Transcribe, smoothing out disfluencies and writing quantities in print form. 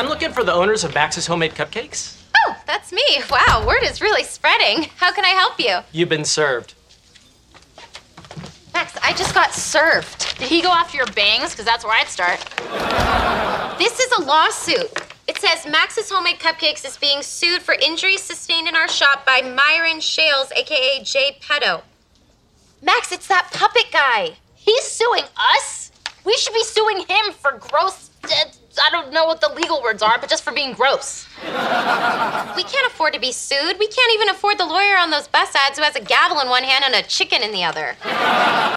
I'm looking for the owners of Max's Homemade Cupcakes. Oh, that's me. Wow, word is really spreading. How can I help you? You've been served. Max, I just got served. Did he go after your bangs? Because that's where I'd start. This is a lawsuit. It says Max's Homemade Cupcakes is being sued for injuries sustained in our shop by Myron Shales, a.k.a. Jay Petto. Max, it's that puppet guy. He's suing us? We should be suing him for gross... I don't know what the legal words are, but just for being gross. We can't afford to be sued. We can't even afford the lawyer on those bus ads who has a gavel in one hand and a chicken in the other.